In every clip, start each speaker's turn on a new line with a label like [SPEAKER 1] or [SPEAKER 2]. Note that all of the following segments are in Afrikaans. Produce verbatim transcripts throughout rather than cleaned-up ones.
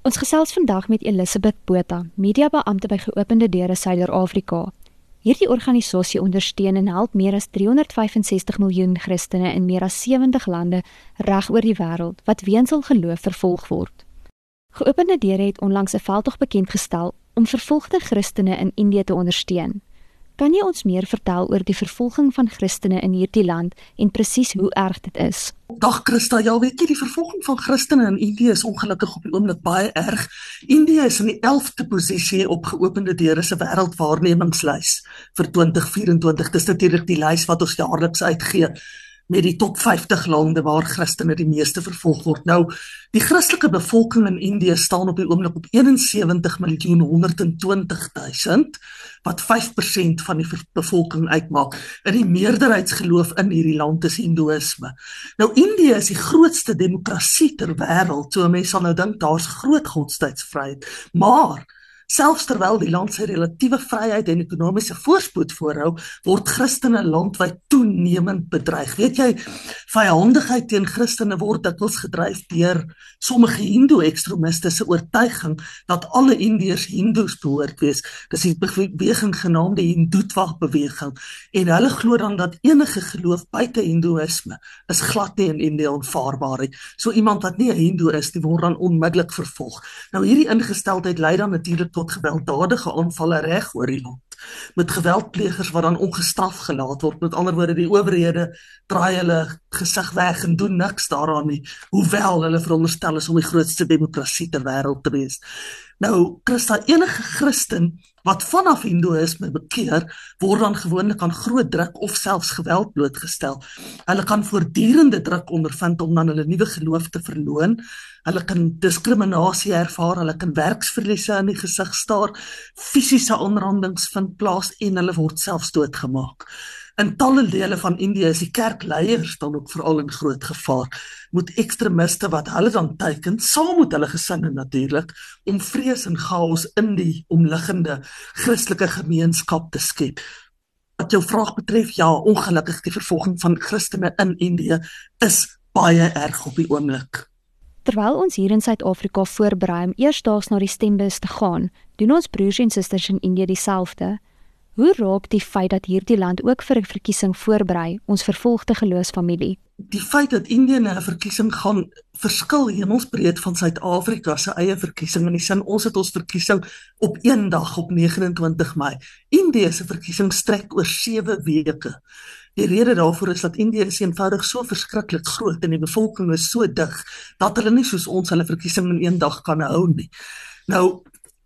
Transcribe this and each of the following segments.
[SPEAKER 1] Ons gesels vandag met Elisabeth Botha, mediabeampte by Geopende Deure Suider-Afrika. Hierdie organisasie ondersteun en help meer as driehonderdvyfensestig miljoen Christene in meer as sewentig lande reg oor die wêreld wat weens hul geloof vervolg word. Geopende Deure het onlangs 'n veldtog bekendgestel om vervolgde Christene in Indië te ondersteun. Kan jy ons meer vertel oor die vervolging van Christene in hierdie land en presies hoe erg dit is?
[SPEAKER 2] Dag Christa, ja weet jy, die vervolging van Christene in Indië is ongelukkig op die oomblik baie erg. Indië is in die elfde posisie op Geopende Deure se wêreldwaarnemingslys vir twintig vyf-en-twintig. Dis natuurlik die lys wat ons jaarliks uitgee met die top vyftig lande waar Christene die meeste vervolg word. Nou, die Christelike bevolking in Indië staan op die oomblik op eenensewentig miljoen honderd en twintig duisend, wat vyf persent van die bevolking uitmaak. En die meerderheidsgeloof in hierdie land is Hindoeïsme. Nou, Indië is die grootste demokrasie ter wêreld, so mense sal nou dink daar's groot godsdienstvryheid, maar selfs terwyl die land sy relatiewe vryheid en ekonomiese voorspoed voorhou, word Christene landwyd toenemend bedreig. Weet jy, vyhandigheid teen Christene word dikwels gedryf deur sommige Hindoe-ekstremiste se oortuiging dat alle Indiërs Hindoes behoort wees. Dis die beweging genaamde Hindutva-beweging. En hulle glo dan dat enige geloof buite Hindoeïsme is glad nie in Indië aanvaarbaar nie. So iemand wat nie 'n Hindoe is, die word dan onmiddellik vervolg. Nou hierdie ingesteldheid lei dan natuurlik tot gewelddadige aanvalle reg oor die land, met geweldplegers wat dan ongestraf gelaat word. Met ander woorde, die owerhede draai hulle gesig weg en doen niks daaraan nie, hoewel hulle veronderstel is om die grootste demokrasie ter wêreld te wees. Nou, Christa, enige Christen wat vanaf Hindoeïsme bekeer, word dan gewoonlik aan groot druk of selfs geweld blootgestel. Hulle kan voortdurende druk ondervind om dan hulle nuwe geloof te verloon. Hulle kan diskriminasie ervaar, hulle kan werksverliese in die gesig staar, fisiese aanrandings vind plaas en hulle word selfs doodgemaak. In talle dele van Indië is die kerkleiers dan ook veral in groot gevaar, moet ekstremiste wat hulle dan teiken, saam met hulle gesinne natuurlik, om vrees en chaos in die omliggende Christelike gemeenskap te skep. Wat jou vraag betref, ja, ongelukkig die vervolging van Christene in Indië is baie erg op die oomblik.
[SPEAKER 1] Terwyl ons hier in Suid-Afrika voorberei om eersdaags na die stembus te gaan, doen ons broers en susters in Indië dieselfde. Hoe raak die feit dat hierdie land ook vir 'n verkiesing voorberei ons vervolgde geloofsfamilie?
[SPEAKER 2] Die feit dat Indië na 'n verkiesing gaan verskil hemelsbreed van Suid-Afrika se eie verkiesing, in die sin ons het ons verkiesing op een dag op negenentwintig Mei. Indië se verkiesing strek oor sewe weke. Die rede daarvoor is dat Indië is eenvoudig so verskriklik groot en die bevolking is so dig, dat hulle nie soos ons hulle verkiesing in een dag kan hou nie. Nou,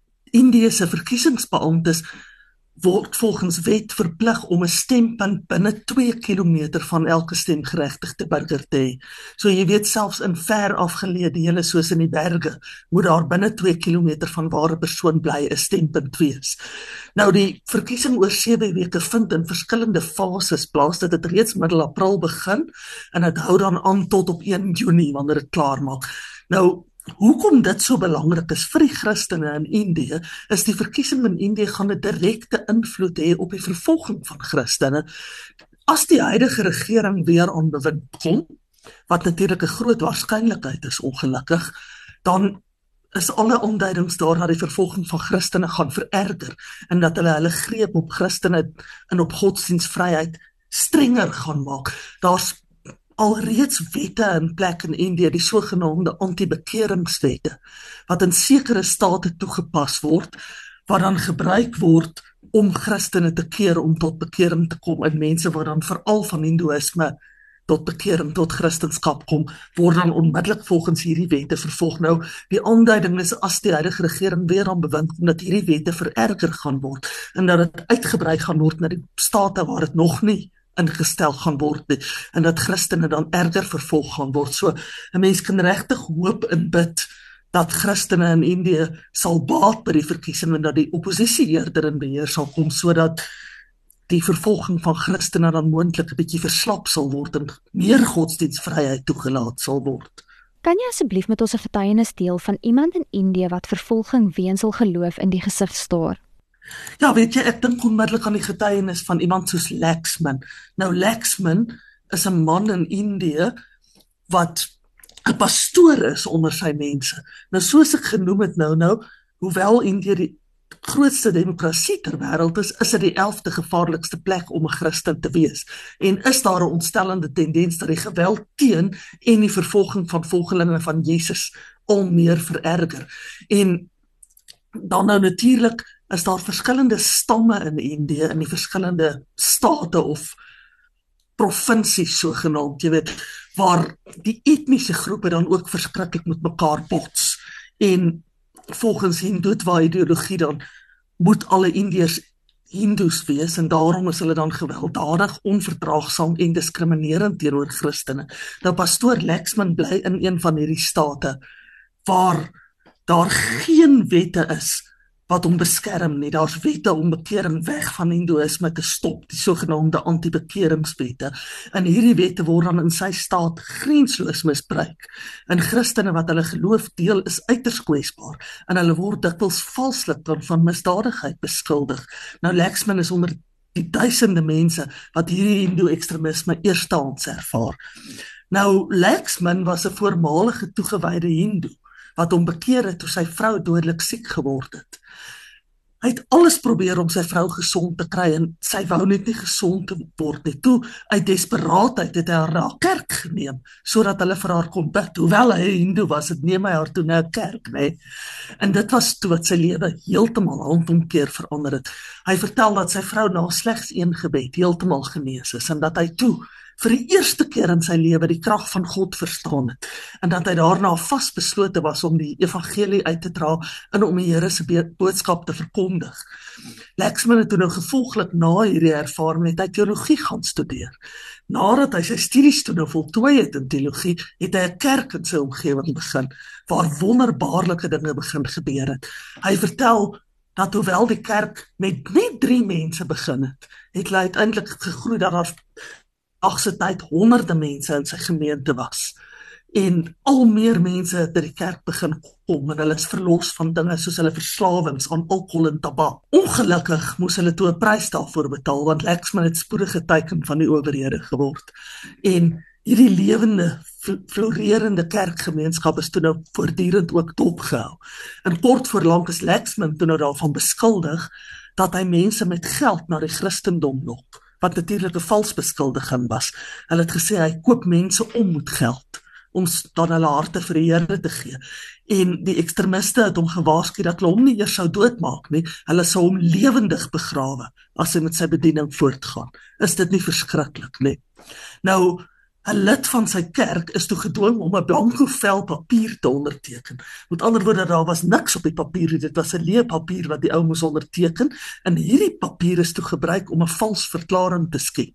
[SPEAKER 2] Indië se verkiesingsbeamptes word volgens wet verplig om 'n stempunt binne twee kilometer van elke stemgeregtigde burger te hê. So jy weet, selfs in ver afgeleë dele soos in die berge, moet daar binne twee kilometer van waar 'n persoon bly 'n stempunt wees. Nou die verkiesing oor sewe weke vind in verskillende fases plaas. Dit het reeds middel April begin en dit hou dan aan tot op een Junie wanneer dit klaar maak. Nou hoekom dit so belangrik is vir die Christene in Indië, is die verkiesing in Indië gaan 'n direkte invloed hê op die vervolging van Christene. As die huidige regering weer aan bewind kom, wat natuurlik 'n groot waarskynlikheid is ongelukkig, dan is alle aanduidings daar dat die vervolging van Christene gaan vererger en dat hulle hulle greep op Christene en op godsdienstvryheid strenger gaan maak. Daar's alreeds wette in plek in Indië, die sogenaamde anti-bekeringswette, wat in sekere state toegepas word, wat dan gebruik word om Christene te keer om tot bekering te kom, en mense wat dan veral van Hindoeïsme tot bekering, tot Christendom kom, word dan onmiddellik volgens hierdie wette vervolg. Nou, die aanduiding is as die huidige regering weer aan bewind kom, dat hierdie wette vererger gaan word, en dat dit uitgebrei gaan word na die state waar dit nog nie ingestel gaan word, en dat Christene dan erger vervolg gaan word. So, 'n mens kan regtig hoop en bid dat Christene in Indië sal baat by die verkiesing en dat die opposisie eerder in beheer sal kom, sodat die vervolging van Christene dan moontlik 'n bietjie verslap sal word en meer godsdienstvryheid toegelaat sal word.
[SPEAKER 1] Kan jy asseblief met ons 'n getuienis deel van iemand in Indië wat vervolging weens hul geloof in die gesig staar?
[SPEAKER 2] Ja, weet jy, ek dink onmiddellik aan die getuienis van iemand soos Laxman. Nou, Laxman is 'n man in Indië wat 'n pastoor is onder sy mense. Nou soos ek genoem het nou nou, hoewel Indië die grootste demokrasie ter wêreld is, is dit die elfde gevaarlikste plek om 'n Christen te wees. En is daar 'n ontstellende tendens dat die geweld teen en die vervolging van volgelinge van Jesus al meer vererger. En dan nou natuurlik is daar verskillende stamme in Indië, in die verskillende state of provinsies sogenaamd, jy weet, waar die etniese groepe dan ook verskriklik met mekaar bots. En volgens Hindutva ideologie dan moet alle Indiërs Hindoes wees en daarom is hulle dan gewelddadig, onverdraagsaam en diskriminerend teenoor Christene. Nou pastoor Laxman bly in een van hierdie state waar daar geen wette is wat hom beskerm nie. Daar's wette om bekering weg van Hindoeïsme te stop, die sogenaamde anti-bekeringswette. En hierdie wette word dan in sy staat grensloos misbruik. En Christene wat hulle geloof deel is uiters kwesbaar en hulle word dikwels valslik dan van misdadigheid beskuldig. Nou Laxman is onder die duisende mense wat hierdie Hindoe-ekstremisme eerstehands ervaar. Nou Laxman was 'n voormalige toegewyde Hindoe wat hom bekeer het toe sy vrou dodelik siek geword het. Hy het alles probeer om sy vrou gesond te kry en sy wou net nie gesond te word nie. Toe, uit desperaatheid het hy haar na 'n kerk geneem, sodat hulle vir haar kon bid. Hoewel hy 'n Hindoe was, het neem hy haar toe na 'n kerk, nee. En dit was toe wat sy lewe heeltemal handomkeer verander het. Hy vertel dat sy vrou na slegs een gebed heeltemal genees is en dat hy toe vir die eerste keer in sy lewe die krag van God verstaan het en dat hy daarna vasbeslote was om die evangelie uit te dra en om die Here se boodskap te verkondig. Laxman het toe nou gevolglik na hierdie ervaring het hy teologie gaan studeer. Nadat hy sy studies toe nou voltooi het in teologie, het hy 'n kerk in sy omgewing begin waar wonderbaarlike dinge begin gebeur het. Hy vertel dat hoewel die kerk met net drie mense begin het, het hy uiteindelik gegroei dat daar agse tyd honderde mense in sy gemeente was. En al meer mense het by die kerk begin kom en hulle is verlos van dinge soos hulle verslawings aan alkohol en tabak. Ongelukkig moes hulle toe 'n prys daarvoor betaal want Laxman het spoedige teken van die owerhede geword. En hierdie lewende, florerende kerkgemeenskap is toe nou voortdurend ook dopgehou. En kort voor lank is Laxman toe nou daarvan beskuldig dat hy mense met geld na die Christendom lok, wat natuurlik 'n vals beskuldiging was. Hulle het gesê hy koop mense om met geld, om dan hulle harte vir die Here te gee. En die ekstremiste het hom gewaarsku dat hulle hom nie eers sou doodmaak nie, hulle sou hom lewendig begrawe as hy met sy bediening voortgaan. Is dit nie verskriklik nie? Nou, 'n lid van sy kerk is toe gedwing om 'n blanko vel papier te onderteken. Met ander woorde, daar was niks op die papier, dit was 'n leë papier wat die ou moes onderteken, en hierdie papier is toe gebruik om 'n vals verklaring te skep.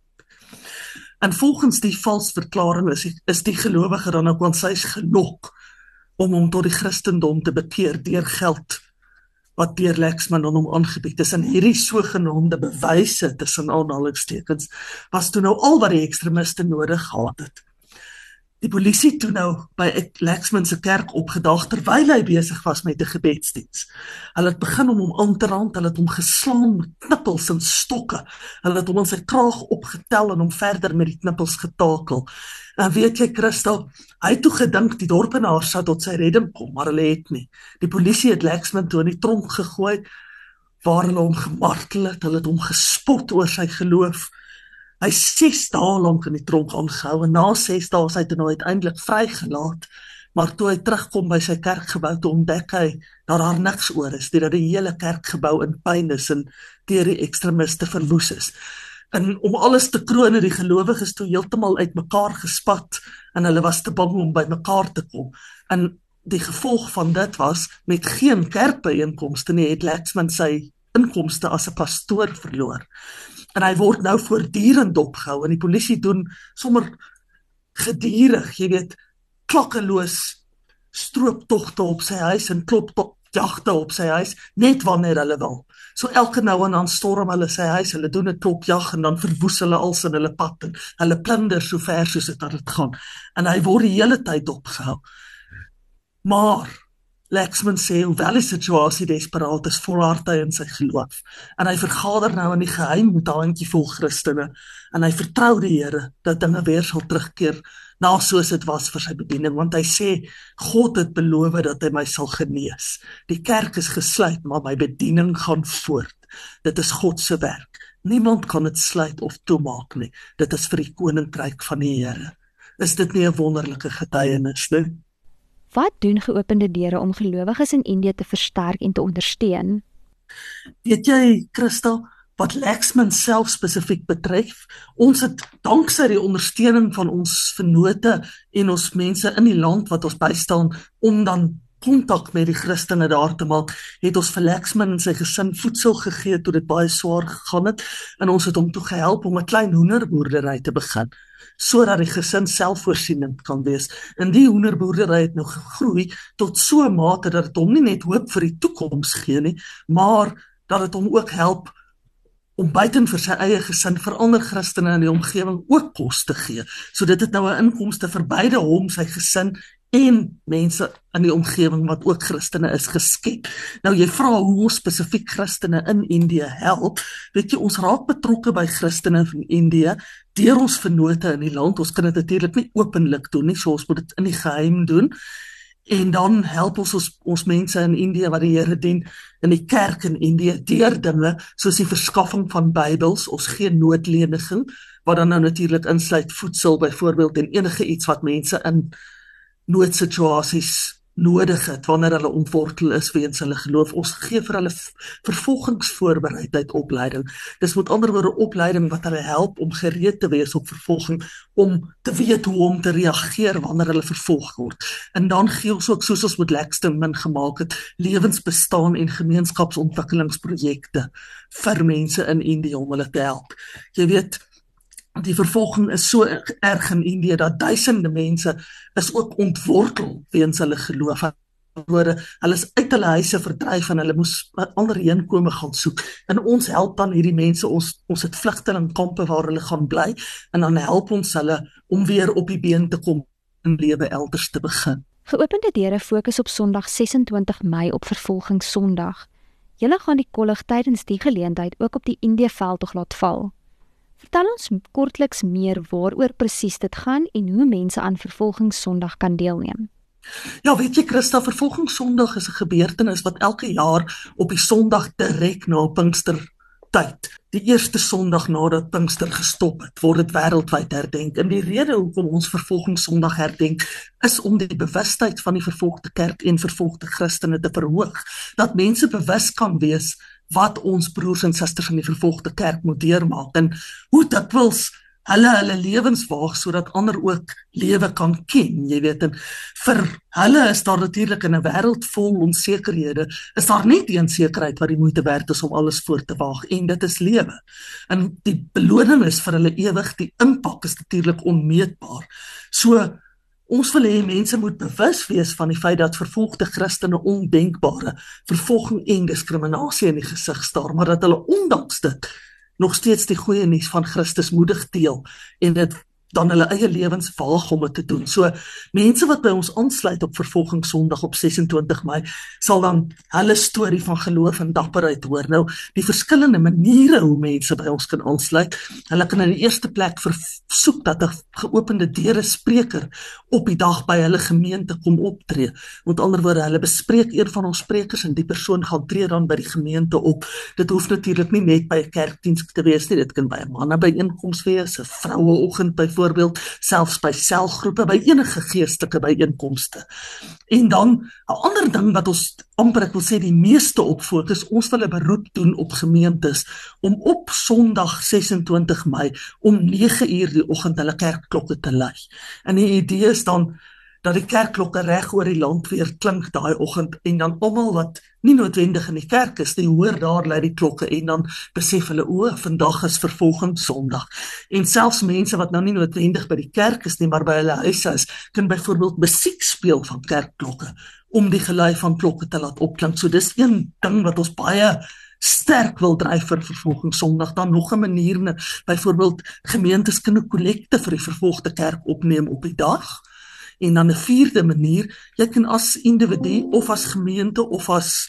[SPEAKER 2] En volgens die vals verklaring is die, is die gelowige dan ook aan sy gelok om hom tot die Christendom te bekeer deur geld wat deur Laxman aan hom aangebied is. En hierdie sogenaamde bewyse tussen aanhalingstekens was toe nou al wat die ekstremiste nodig gehad het. Die polisie toe nou by Laxman se kerk opgedag terwyl hy besig was met 'n gebedsdiens. Hulle het begin om hom aan te rand, hulle het hom geslaan met knippels en stokke. Hulle het hom in sy kraag opgetel en hom verder met die knippels getakel. En weet jy, Christel, hy het toe gedink die dorpenaars sou tot sy redding kom, maar hulle het nie. Die polisie het Laxman toe in die tronk gegooi, waar hulle hom gemartel het, hulle het hom gespot oor sy geloof. Hy is ses dae lank in die tronk aangehou, en na ses dae is hy toe nou uiteindelik vrygelaat, maar toe hy terugkom by sy kerkgebou, toe ontdek hy dat daar niks oor is, dat die hele kerkgebou in pyn is en deur die ekstremiste verwoes is. En om alles te kroon, die gelowiges toe heeltemal uit mekaar gespat, en hulle was te bang om by mekaar te kom. En die gevolg van dit was, met geen kerkbyeenkomste nie, het Laxman sy inkomste as 'n pastoor verloor. En hy word nou voortdurend dopgehou, en die polisie doen sommer gedurig, jy weet, klakkeloos strooptogte op sy huis en klopjagte op sy huis, net wanneer hulle wil. So elke nou en dan storm hulle sy huis, hulle doen 'n klopjag en dan verwoes hulle als in hulle pad en hulle plunder so ver soos dit dat dit gaan. En hy word die hele tyd dopgehou. Maar Laxman sê, hoewel die situasie desperaat is, volhard hy in sy geloof. En hy vergader nou in die geheim met 'n handjievol Christene, en hy vertrou die Here dat dinge weer sal terugkeer nou soos dit was vir sy bediening, want hy sê, God het beloof dat hy my sal genees. Die kerk is gesluit, maar my bediening gaan voort. Dit is God se werk. Niemand kan dit sluit of toemaak nie. Dit is vir die koninkryk van die Here. Is dit nie 'n wonderlike getuienis nie?
[SPEAKER 1] Wat doen Geopende Deure om gelowiges in Indië te versterk en te ondersteun?
[SPEAKER 2] Weet jy, Christa, wat Lexman self spesifiek betref, ons het danksy die ondersteuning van ons vennote en ons mense in die land wat ons bystaan om dan kontak met die Christene daar te maak, het ons vir Lexman en sy gesin voedsel gegee toe dit baie swaar gegaan het, en ons het hom toe gehelp om 'n klein hoenderboerdery te begin, sodat die gesin selfvoorsienend kan wees. En die hoenderboerdery het nou gegroei tot so 'n mate dat dit hom nie net hoop vir die toekoms gee nie, maar dat dit hom ook help om buiten vir sy eie gesin, vir ander Christene in die omgewing ook kos te gee. So dit het nou 'n inkomste vir beide hom, sy gesin en mense in die omgewing wat ook Christene is geskep. Nou jy vra hoe ons spesifiek Christene in Indië help. Weet jy, ons raak betrokke by Christene van Indië deur ons vennote in die land. Ons kan dit natuurlik nie openlik doen nie, so ons moet dit in die geheim doen. En dan help ons ons, ons mense in Indië wat die Here dien in die kerk in Indië deur dinge soos die verskaffing van Bybels. Ons gee noodleniging wat dan nou natuurlik insluit voedsel byvoorbeeld en enige iets wat mense in noodsituasies nodig het wanneer hulle ontwortel is weens hulle geloof. Ons gee vir hulle vervolgingsvoorbereidheid opleiding. Dis met ander woorde opleiding wat hulle help om gereed te wees op vervolging, om te weet hoe om te reageer wanneer hulle vervolg word. En dan gee ons ook, soos ons met Lexman gemaak het, lewensbestaan en gemeenskapsontwikkelingsprojekte vir mense in Indië om hulle te help. Jy weet, die vervolging is so erg in Indië dat duisende mense is ook ontwortel weens hulle geloof. Hulle is uit hulle huise verdryf en hulle moes ander heenkome gaan soek. En ons help dan hierdie mense, ons, ons het vlugtelingkampe waar hulle gaan bly, en dan help ons hulle om weer op die been te kom en lewe elders te begin.
[SPEAKER 1] Geopende Deure fokus op Sondag ses en twintig Mei op Vervolgingssondag. Julle gaan die kollig tydens die geleentheid ook op die Indië veldtog laat val. Vertel ons kortliks meer waaroor presies dit gaan en hoe mense aan Vervolgingssondag kan deelneem.
[SPEAKER 2] Ja, weet jy Christa, Vervolgingssondag is 'n gebeurtenis wat elke jaar op die Sondag direk na Pinkstertyd, die eerste Sondag nadat Pinkster gestop het, word dit wêreldwyd herdenk. En die rede hoekom ons Vervolgingssondag herdenk, is om die bewustheid van die vervolgde kerk en vervolgde Christene te verhoog, dat mense bewus kan wees wat ons broers en susters in die vervolgde kerk moet deurmaak en hoe dikwels hulle hulle lewens waag sodat ander ook lewe kan ken, jy weet. En vir hulle is daar natuurlik in 'n wêreld vol onsekerhede, is daar net een sekerheid wat die moeite werd is om alles voor te waag, en dit is lewe. En die beloning is vir hulle ewig, die impak is natuurlik onmeetbaar. So ons wil hê mense moet bewus wees van die feit dat vervolgde Christene ondenkbare vervolging en diskriminasie in die gesig staar, maar dat hulle ondanks dit nog steeds die goeie nuus van Christus moedig deel en dit dan hulle eie lewens waag om dit te doen. So mense wat by ons aansluit op Vervolgingssondag op ses en twintig Mei sal dan hulle storie van geloof en dapperheid hoor. Nou, die verskillende maniere hoe mense by ons kan aansluit, hulle kan in die eerste plek versoek dat 'n geopende deure spreker op die dag by hulle gemeente kom optree. Met ander woorde, hulle bespreek een van ons sprekers en die persoon gaan tree dan by die gemeente op. Dit hoef natuurlik nie net by 'n kerkdiens te wees nie, dit kan by 'n mannebyeenkoms wees, 'n vroueoggend byvoorbeeld, selfs by selgroepe, by enige geestelike byeenkomste. En dan 'n ander ding wat ons amper ek wil sê die meeste op fokus, ons wil 'n beroep doen op gemeentes om op Sondag ses en twintig Mei om nege uur die oggend hulle kerkklokke te lui. En die idee is dan dat die kerkklokke reg oor die land weer klink daai oggend en dan almal wat nie noodwendig in die kerk is, die hoor daar lui die klokke en dan besef hulle, o, vandag is Vervolgingssondag. En selfs mense wat nou nie noodwendig by die kerk is nie, maar by hulle huise is, kan byvoorbeeld musiek speel van kerkklokke om die gelui van klokke te laat opklink. So dis een ding wat ons baie sterk wil dryf vir Vervolgingssondag. Dan nog 'n manier, byvoorbeeld gemeentes kan 'n kollekte vir die vervolgde kerk opneem op die dag. En dan 'n vierde manier, jy kan as individu of as gemeente of as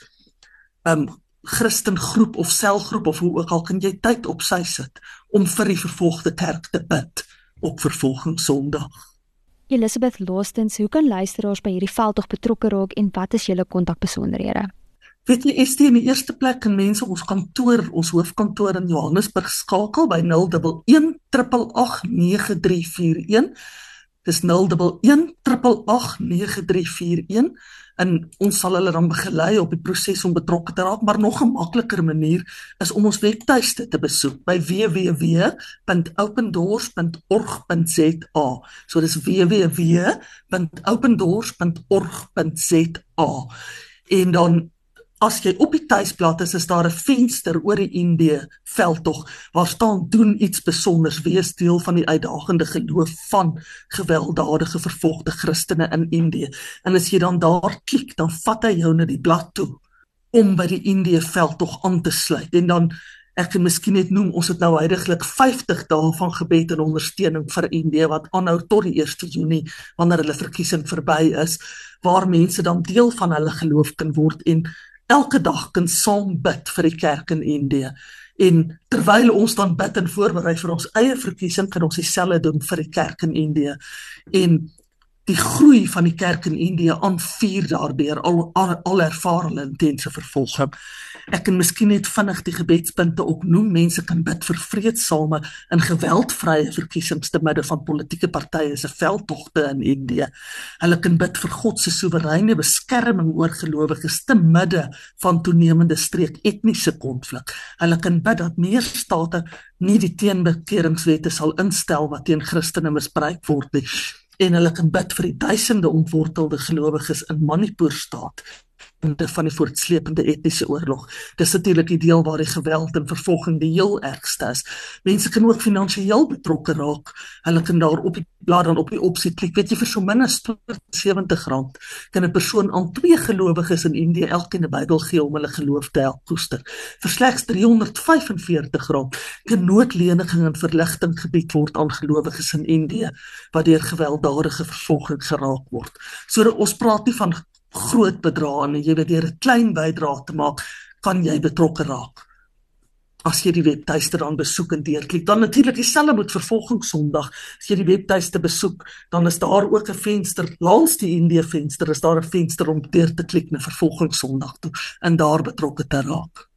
[SPEAKER 2] um, Christengroep of selgroep of hoe ook al, kan jy tyd op sy sit om vir die vervolgde kerk te bid op Vervolgingssondag.
[SPEAKER 1] Elisabeth, laastens, hoe kan luisteraars by hierdie veldtog betrokke raak en wat is julle kontakbesonderhede?
[SPEAKER 2] Weet jy, S T, in die eerste plek kan mense ons kantoor, ons hoofkantoor in Johannesburg skakel by nul een een, agt agt agt, nege drie vier een. Dis nul een een, agt agt agt, nege drie vier een. En ons sal hulle dan begelei op die proses om betrokke te raak, maar nog 'n makliker manier is om ons webtuiste te besoek by w w w punt open doors punt org punt z a. So dis w w w punt open doors punt org punt z a. En dan as jy op die tuisblad is, is daar 'n venster oor die Indië veldtog waar staan doen iets besonders, wees deel van die uitdagende geloof van gewelddadige vervolgde Christene in Indië. En as jy dan daar klik, dan vat hy jou na die blad toe om by die Indië veldtog aan te sluit. En dan, ek kan miskien net noem, ons het nou huidiglik vyftig dae van gebed en ondersteuning vir Indië wat aanhou tot die eerste Junie wanneer hulle verkiesing verby is, waar mense dan deel van hulle geloof kan word en elke dag kan saam bid vir die kerk in Indië. En terwyl ons dan bid en voorberei vir ons eie verkiesing, kan ons dieselfde doen vir die kerk in Indië. En die groei van die kerk in Indië aanvuur daardeur, al, al, al ervaar hulle intense vervolging. Ek kan miskien net vinnig die gebedspunte opnoem. Mense kan bid vir vreedsame en geweldvrye verkiesings te midde van politieke partye se veldtogte in Indië. Hulle kan bid vir God se soewereine beskerming oor gelowiges te midde van toenemende streek etniese konflik. Hulle kan bid dat meer state nie die teenbekeringswette sal instel wat teen Christene misbruik word nie. En hulle kan bid vir die duisende ontwortelde gelowiges in Manipur staat van die voortsleepende etniese oorlog. Dis natuurlik die deel waar die geweld en vervolging die heel ergste is. Mense kan ook finansiëel betrokke raak. Hulle kan daar op die blad dan op die opsie klik. Weet jy, vir so min as twee honderd sewentig rand kan 'n persoon aan twee gelowiges in Indië elkeen 'n Bybel gee om hulle geloof te help koester. Vir slegs driehonderd vyf en veertig rand kan noodleniging en verligting gebied word aan gelowiges in Indië wat deur gewelddadige vervolging geraak word. So ons praat nie van groot bedrae nie, jy weet, deur 'n klein bydrae te maak, kan jy betrokke raak. As jy die webtuiste dan besoek en deurklik, dan natuurlik dieselfde met vervolgingssondag. As jy die webtuiste besoek, dan is daar ook 'n venster, langs die Indië venster, is daar 'n venster om deur te klik na vervolgingssondag toe en daar betrokke te raak.